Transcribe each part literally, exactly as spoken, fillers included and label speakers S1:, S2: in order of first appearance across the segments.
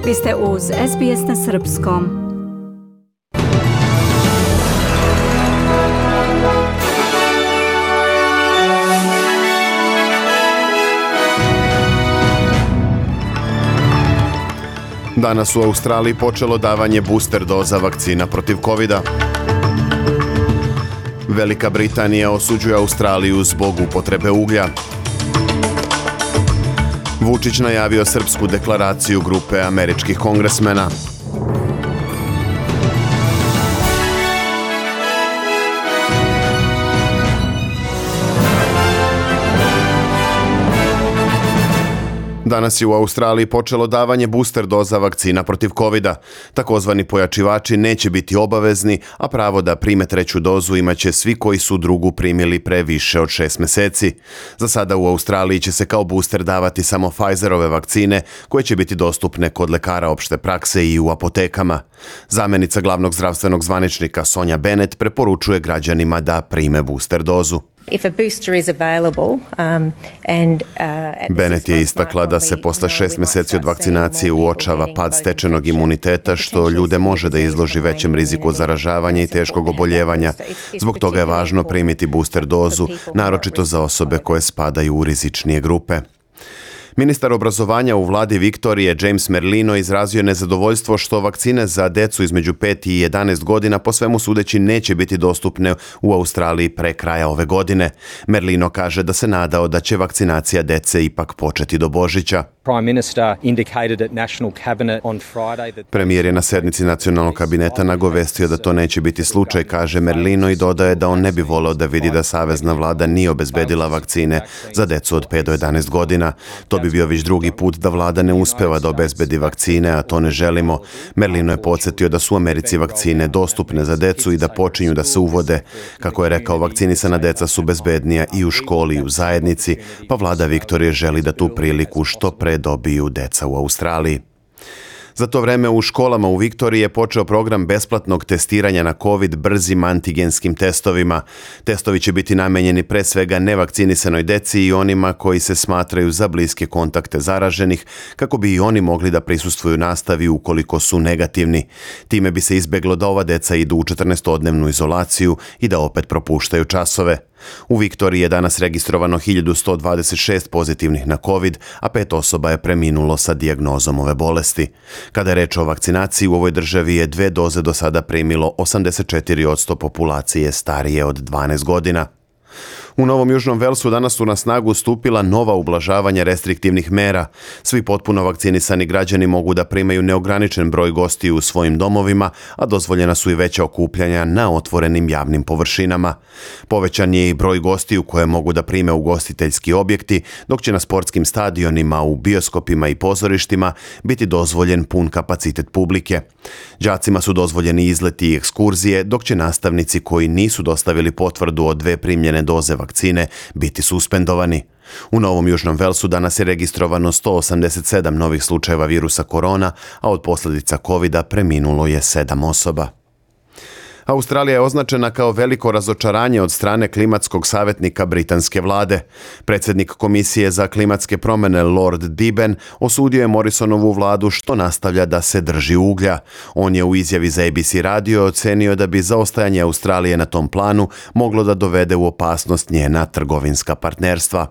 S1: Vi ste uz S B S na srpskom.
S2: Danas u Australiji počelo davanje booster doza vakcina protiv kovida. Velika Britanija osuđuje Australiju zbog upotrebe uglja. Vučić najavio srpsku deklaraciju grupe američkih kongresmena. Danas je u Australiji počelo davanje booster doza vakcina protiv kovida. Takozvani pojačivači neće biti obavezni, a pravo da prime treću dozu imaće svi koji su drugu primili pre više od šest meseci. Za sada u Australiji će se kao booster davati samo Pfizerove vakcine, koje će biti dostupne kod lekara opšte prakse i u apotekama. Zamenica glavnog zdravstvenog zvaničnika Sonja Bennett preporučuje građanima da prime booster dozu.
S3: If a booster is available, um, and, uh,
S2: Bennett je istakla da se posle šest meseci od vakcinacije uočava pad stečenog imuniteta, što ljude može da izloži većem riziku zaražavanja i teškog oboljevanja. Zbog toga je važno primiti booster dozu, naročito za osobe koje spadaju u rizičnije grupe. Ministar obrazovanja u vladi Viktorije James Merlino izrazio nezadovoljstvo što vakcine za decu između pet i jedanaest godina po svemu sudeći neće biti dostupne u Australiji pre kraja ove godine. Merlino kaže da se nadao da će vakcinacija dece ipak početi do Božića. Premijer je na sednici nacionalnog kabineta nagovestio da to neće biti slučaj, kaže Merlino, i dodaje da on ne bi voleo da vidi da savezna vlada nije obezbedila vakcine za decu od pet do jedanaest godina. To bi bio već drugi put da vlada ne uspeva da obezbedi vakcine, a to ne želimo. Merlino je podsjetio da su u Americi vakcine dostupne za decu i da počinju da se uvode. Kako je rekao, vakcinisana deca su bezbednija i u školi i u zajednici, pa vlada Viktorije želi da tu priliku što pre dobiju deca u Australiji. Za to vreme u školama u Viktoriji je počeo program besplatnog testiranja na COVID brzim antigenskim testovima. Testovi će biti namenjeni pre svega nevakcinisanoj deci i onima koji se smatraju za bliske kontakte zaraženih, kako bi i oni mogli da prisustvuju nastavi ukoliko su negativni. Time bi se izbeglo da ova deca idu u četrnaestodnevnu izolaciju i da opet propuštaju časove. U Viktoriji je danas registrovano hiljadu sto dvadeset šest pozitivnih na COVID, a pet osoba je preminulo sa dijagnozom ove bolesti. Kada je reč o vakcinaciji, u ovoj državi je dve doze do sada primilo osamdeset četiri posto populacije starije od dvanaest godina. U Novom Južnom Velsu danas su na snagu stupila nova ublažavanja restriktivnih mera. Svi potpuno vakcinisani građani mogu da primaju neograničen broj gostiju u svojim domovima, a dozvoljena su i veća okupljanja na otvorenim javnim površinama. Povećan je i broj gostiju koje mogu da prime ugostiteljski objekti, dok će na sportskim stadionima, u bioskopima i pozorištima biti dozvoljen pun kapacitet publike. Đacima su dozvoljeni izleti i ekskurzije, dok će nastavnici koji nisu dostavili potvrdu od dve primljene doze vakcine biti suspendovani. U Novom Južnom Velsu danas je registrovano sto osamdeset sedam novih slučajeva virusa korona, a od posljedica kovida preminulo je sedam osoba. Australija je označena kao veliko razočaranje od strane klimatskog savjetnika britanske vlade. Predsjednik Komisije za klimatske promjene Lord Deben osudio je Morrisonovu vladu što nastavlja da se drži uglja. On je u izjavi za A B C radio ocenio da bi zaostajanje Australije na tom planu moglo da dovede u opasnost njena trgovinska partnerstva.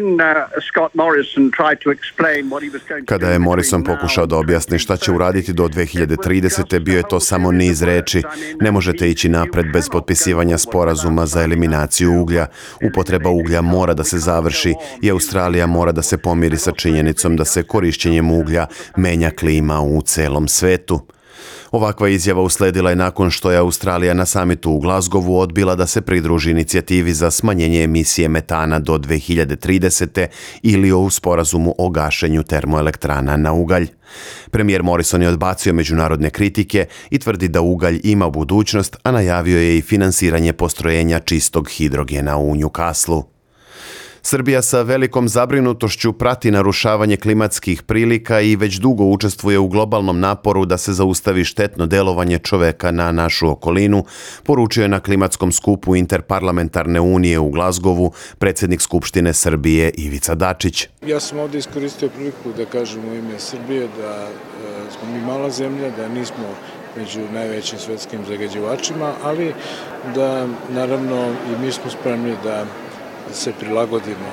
S2: Kada je Morrison pokušao da objasni šta će uraditi do dve hiljade tridesete. bio je to samo niz reči. Ne možete ići napred bez potpisivanja sporazuma za eliminaciju uglja. Upotreba uglja mora da se završi i Australija mora da se pomiri sa činjenicom da se korišćenjem uglja menja klima u celom svetu. Ovakva izjava usledila je nakon što je Australija na samitu u Glasgowu odbila da se pridruži inicijativi za smanjenje emisije metana do dve hiljade tridesete. ili o sporazumu o gašenju termoelektrana na ugalj. Premijer Morrison je odbacio međunarodne kritike i tvrdi da ugalj ima budućnost, a najavio je i finansiranje postrojenja čistog hidrogena u Newcastlu. Srbija sa velikom zabrinutošću prati narušavanje klimatskih prilika i već dugo učestvuje u globalnom naporu da se zaustavi štetno delovanje čoveka na našu okolinu, poručio je na klimatskom skupu Interparlamentarne unije u Glazgovu predsjednik Skupštine Srbije Ivica Dačić.
S4: Ja sam ovdje iskoristio priliku da kažem u ime Srbije da e, smo mi mala zemlja, da nismo među najvećim svetskim zagađivačima, ali da naravno i mi smo spremni da se prilagodimo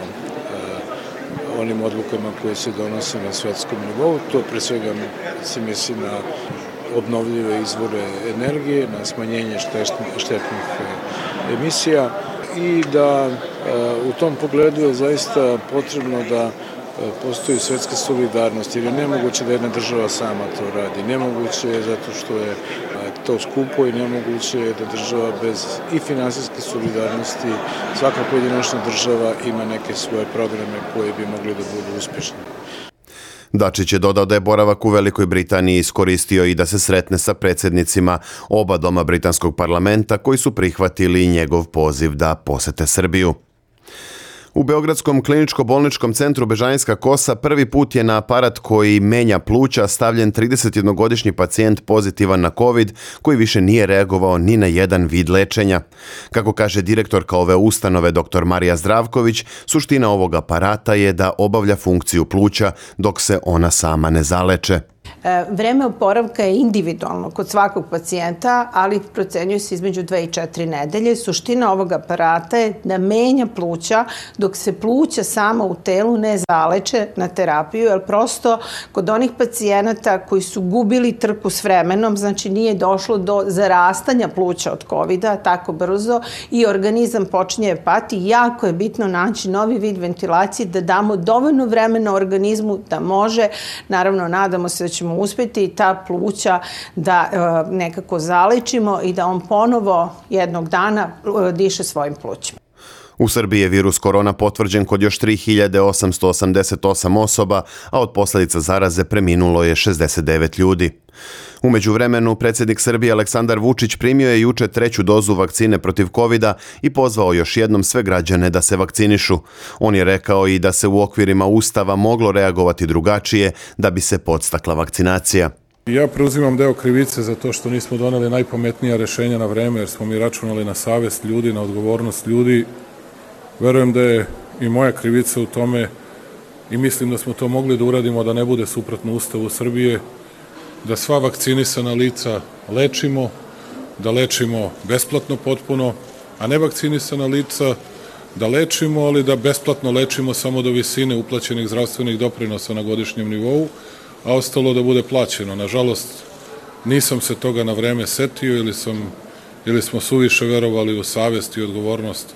S4: uh, onim odlukama koje se donose na svetskom nivou. To pre svega se misli na obnovljive izvore energije, na smanjenje štetnih, štetnih uh, emisija i da uh, u tom pogledu je zaista potrebno da postoji svetska solidarnost, jer je nemoguće da jedna država sama to radi. Nemoguće je zato što je to skupo i nemoguće je da država bez i finansijske solidarnosti, svaka pojedinačna država ima neke svoje programe koje bi mogli da budu uspješni.
S2: Dačić je dodao da je boravak u Velikoj Britaniji iskoristio i da se sretne sa predsjednicima oba doma britanskog parlamenta koji su prihvatili njegov poziv da posete Srbiju. U Beogradskom kliničko-bolničkom centru Bežanijska Kosa prvi put je na aparat koji menja pluća stavljen tridesetjednogodišnji pacijent pozitivan na COVID koji više nije reagovao ni na jedan vid lečenja. Kako kaže direktorka ove ustanove dr. Marija Zdravković, suština ovog aparata je da obavlja funkciju pluća dok se ona sama ne zaleče.
S5: Vreme oporavka je individualno kod svakog pacijenta, ali procenjuje se između dve i četiri nedelje. Suština ovog aparata je da menja pluća dok se pluća sama u telu ne zaleče na terapiju, jer prosto kod onih pacijenata koji su gubili trku s vremenom, znači nije došlo do zarastanja pluća od kovida tako brzo i organizam počinje pati, jako je bitno naći novi vid ventilacije, da damo dovoljno vremena organizmu da može, naravno nadamo se da ćemo uspjeti ta pluća da e, nekako zalečimo i da on ponovo jednog dana e, diše svojim plućima.
S2: U Srbiji je virus korona potvrđen kod još tri hiljade osamsto osamdeset osam osoba, a od posljedica zaraze preminulo je šezdeset devet ljudi. U međuvremenu, predsjednik Srbije Aleksandar Vučić primio je juče treću dozu vakcine protiv kovida i pozvao još jednom sve građane da se vakcinišu. On je rekao i da se u okvirima Ustava moglo reagovati drugačije da bi se podstakla vakcinacija.
S6: Ja preuzimam deo krivice za to što nismo doneli najpametnija rešenja na vreme, jer smo mi računali na savest ljudi, na odgovornost ljudi. Verujem da je i moja krivica u tome i mislim da smo to mogli da uradimo da ne bude suprotno Ustavu Srbije, da sva vakcinisana lica lečimo, da lečimo besplatno potpuno, a ne vakcinisana lica da lečimo, ali da besplatno lečimo samo do visine uplaćenih zdravstvenih doprinosa na godišnjem nivou, a ostalo da bude plaćeno. Nažalost, nisam se toga na vreme setio ili, sam, ili smo suviše verovali u savest i odgovornost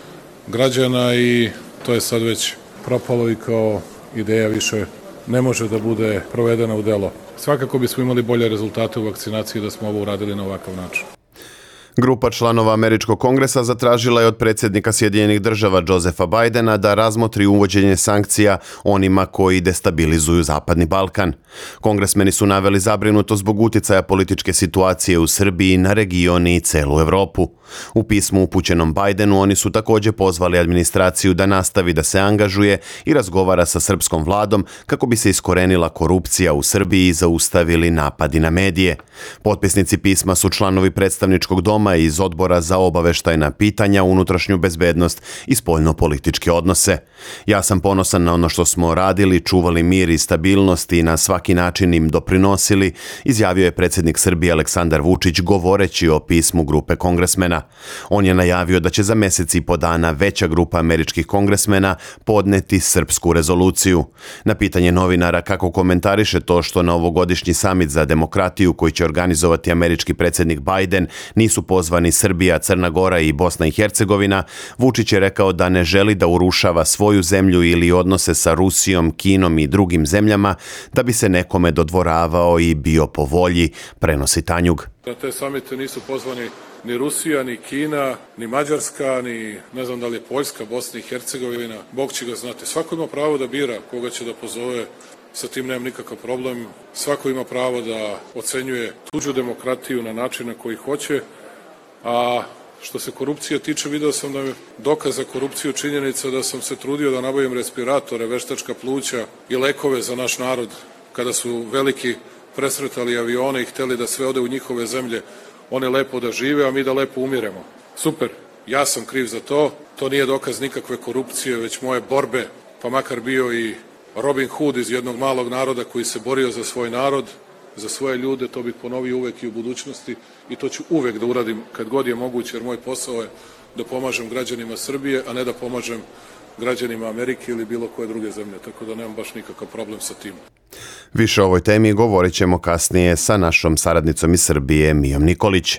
S6: građana i to je sad već propalo i kao ideja više ne može da bude provedena u delo. Svakako bismo imali bolje rezultate u vakcinaciji da smo ovo uradili na ovakav način.
S2: Grupa članova Američkog kongresa zatražila je od predsjednika Sjedinjenih država Josepha Bidena da razmotri uvođenje sankcija onima koji destabilizuju Zapadni Balkan. Kongresmeni su naveli zabrinutost zbog uticaja političke situacije u Srbiji na region i celu Evropu. U pismu upućenom Bidenu oni su također pozvali administraciju da nastavi da se angažuje i razgovara sa srpskom vladom kako bi se iskorenila korupcija u Srbiji i zaustavili napadi na medije. Potpisnici pisma su članovi predstavničkog doma iz Odbora za obaveštajna pitanja, unutrašnju bezbednost i spoljno-političke odnose. Ja sam ponosan na ono što smo radili, čuvali mir i stabilnost i na svaki način im doprinosili, izjavio je predsjednik Srbije Aleksandar Vučić govoreći o pismu grupe kongresmena. On je najavio da će za mjesec i po dana veća grupa američkih kongresmena podneti srpsku rezoluciju. Na pitanje novinara kako komentariše to što na ovogodišnji samit za demokratiju koji će organizovati američki predsjednik Biden nisu pozvani Srbija, Crna Gora i Bosna i Hercegovina, Vučić je rekao da ne želi da urušava svoju zemlju ili odnose sa Rusijom, Kinom i drugim zemljama da bi se nekome dodvoravao i bio po volji, prenosi Tanjug.
S6: Na te samite nisu pozvani ni Rusija, ni Kina, ni Mađarska, ni ne znam da li je Poljska, Bosna i Hercegovina. Bog će ga znati. Svako ima pravo da bira koga će da pozove. Sa tim nemam nikakav problem. Svako ima pravo da ocenjuje tuđu demokratiju na način na koji hoće, a Što se korupcije tiče, video sam da je dokaz za korupciju činjenica da sam se trudio da nabavim respiratore, veštačka pluća i lekove za naš narod kada su veliki presretali avione i hteli da sve ode u njihove zemlje, one lepo da žive, a mi da lepo umiremo. Super, ja sam kriv za to, to nije dokaz nikakve korupcije, već moje borbe, pa makar bio i Robin Hood iz jednog malog naroda koji se borio za svoj narod, za svoje ljude, to bih ponovio uvek i u budućnosti i to ću uvek da uradim kad god je moguće, jer moj posao je da pomažem građanima Srbije, a ne da pomažem građanima Amerike ili bilo koje druge zemlje, tako da nemam baš nikakav problem sa tim.
S2: Više o ovoj temi govorit ćemo kasnije sa našom saradnicom iz Srbije, Mijom Nikolić.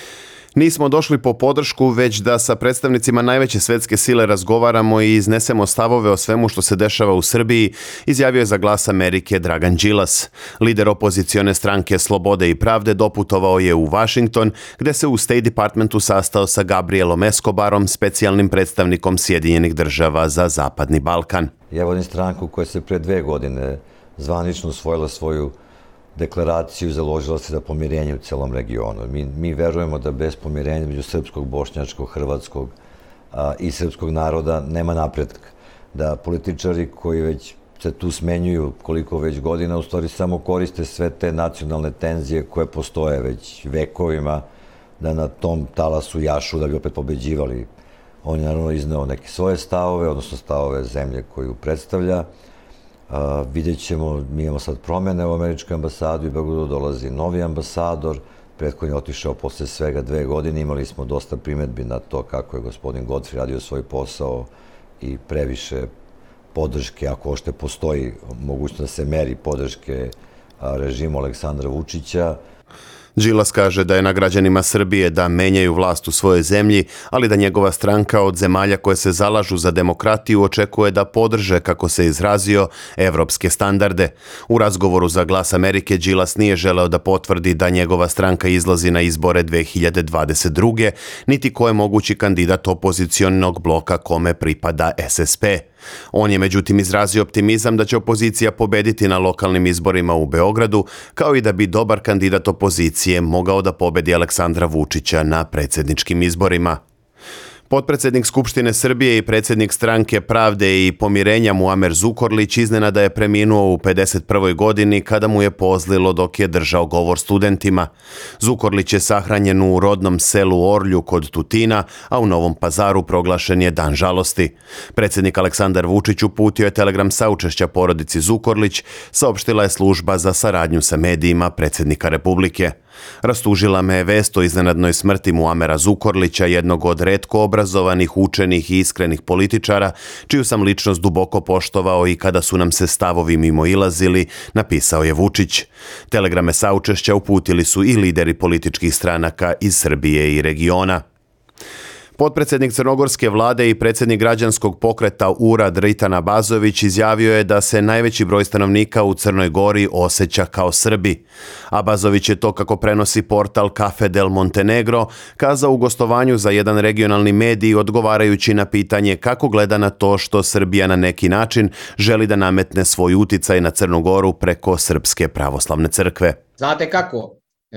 S2: Nismo došli po podršku, već da sa predstavnicima najveće svetske sile razgovaramo i iznesemo stavove o svemu što se dešava u Srbiji, izjavio je za Glas Amerike Dragan Đilas. Lider opozicione stranke Slobode i pravde doputovao je u Washington, gde se u State Departmentu sastao sa Gabrielom Escobarom, specijalnim predstavnikom Sjedinjenih država za Zapadni Balkan.
S7: Ja vodim stranku koja se pre dve godine zvanično usvojila svoju deklaraciju i založila se za pomirenje u celom regionu. Mi, mi verujemo da bez pomirenja među srpskog, bošnjačkog, hrvatskog a, i srpskog naroda nema napretka. Da političari koji već se tu smenjuju koliko već godina, u stvari samo koriste sve te nacionalne tenzije koje postoje već vekovima, da na tom talasu jašu da bi opet pobeđivali. On je naravno izneo neke svoje stavove, odnosno stavove zemlje koju predstavlja. Uh, vidjet ćemo, mi imamo sad promene u američkoj ambasadi, u Beogradu dolazi novi ambasador, prethodno je otišao posle svega dve godine, imali smo dosta primetbi na to kako je gospodin Godfrey radio svoj posao i previše podrške, ako ošte postoji mogućnost da se meri podrške režimu Aleksandra Vučića.
S2: Đilas kaže da je na građanima Srbije da menjaju vlast u svojoj zemlji, ali da njegova stranka od zemalja koje se zalažu za demokratiju očekuje da podrže, kako se izrazio, evropske standarde. U razgovoru za Glas Amerike Đilas nije želeo da potvrdi da njegova stranka izlazi na izbore dve hiljade dvadeset druge, niti ko je mogući kandidat opozicionog bloka kome pripada S S P. On je međutim izrazio optimizam da će opozicija pobediti na lokalnim izborima u Beogradu, kao i da bi dobar kandidat opozicije mogao da pobedi Aleksandra Vučića na predsjedničkim izborima. Potpredsjednik Skupštine Srbije i predsjednik Stranke pravde i pomirenja Muamer Zukorlić iznenada je preminuo u pedeset prvoj godini kada mu je pozlilo dok je držao govor studentima. Zukorlić je sahranjen u rodnom selu Orlju kod Tutina, a u Novom Pazaru proglašen je dan žalosti. Predsjednik Aleksandar Vučić uputio je telegram saučešća porodici Zukorlić, saopštila je služba za saradnju sa medijima predsjednika Republike. Rastužila me je vest o iznenadnoj smrti Muamera Zukorlića, jednog od retko obrazovanih, učenih i iskrenih političara, čiju sam ličnost duboko poštovao i kada su nam se stavovi mimoilazili, napisao je Vučić. Telegrame saučešća uputili su i lideri političkih stranaka iz Srbije i regiona. Potpredsjednik crnogorske vlade i predsjednik građanskog pokreta U R A Dritan Abazović izjavio je da se najveći broj stanovnika u Crnoj Gori osjeća kao Srbi. Abazović je to, kako prenosi portal Cafe del Montenegro, kazao u gostovanju za jedan regionalni medij, odgovarajući na pitanje kako gleda na to što Srbija na neki način želi da nametne svoj uticaj na Crnu Goru preko Srpske pravoslavne crkve.
S8: Znate kako? E,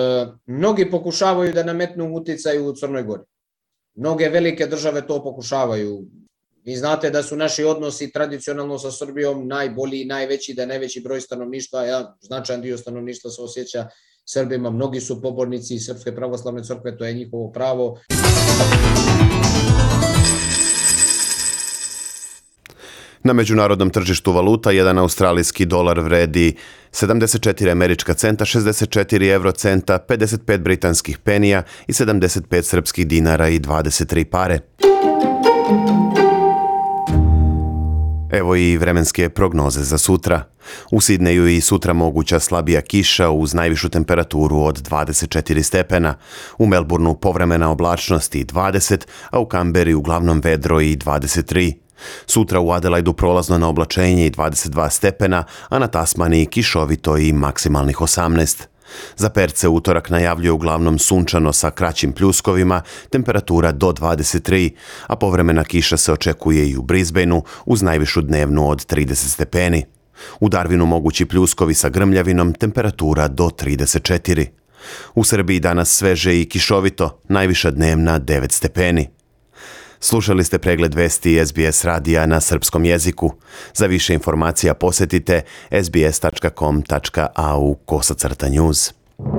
S8: mnogi pokušavaju da nametnu uticaj u Crnoj Gori. Mnoge velike države to pokušavaju. Vi znate da su naši odnosi tradicionalno sa Srbijom najbolji i najveći, da je najveći broj stanovništva, ja, značajan dio stanovništva se osjeća Srbima, mnogi su pobornici Srpske pravoslavne crkve, to je njihovo pravo.
S2: Na međunarodnom tržištu valuta jedan australijski dolar vredi sedamdeset četiri američka centa, šezdeset četiri evrocenta, pedeset pet britanskih penija i sedamdeset pet srpskih dinara i dvadeset tri pare. Evo i vremenske prognoze za sutra. U Sidneju i sutra moguća slabija kiša uz najvišu temperaturu od dvadeset četiri stepena. U Melbourneu povremena oblačnost i dvadeset, a u Kamberi uglavnom vedro i dvadeset tri. Sutra u Adelaidu prolazno na oblačenje i dvadeset dva stepena, a na Tasmaniji kišovito i maksimalnih osamnaest. Za Perce utorak najavljuje uglavnom sunčano sa kraćim pljuskovima, temperatura do dvadeset tri, a povremena kiša se očekuje i u Brisbaneu uz najvišu dnevnu od trideset stepeni. U Darwinu mogući pljuskovi sa grmljavinom, temperatura do trideset četiri. U Srbiji danas sveže i kišovito, najviša dnevna devet stepeni. Slušali ste pregled vesti S B S radija na srpskom jeziku. Za više informacija posjetite s b s tačka com tačka a u kosacrta news.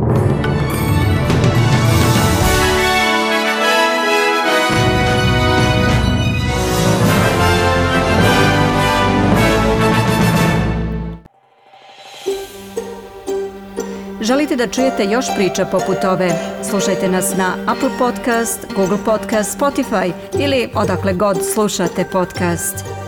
S1: Želite da čujete još priča poput ove? Slušajte nas na Apple Podcast, Google Podcast, Spotify ili odakle god slušate podcast.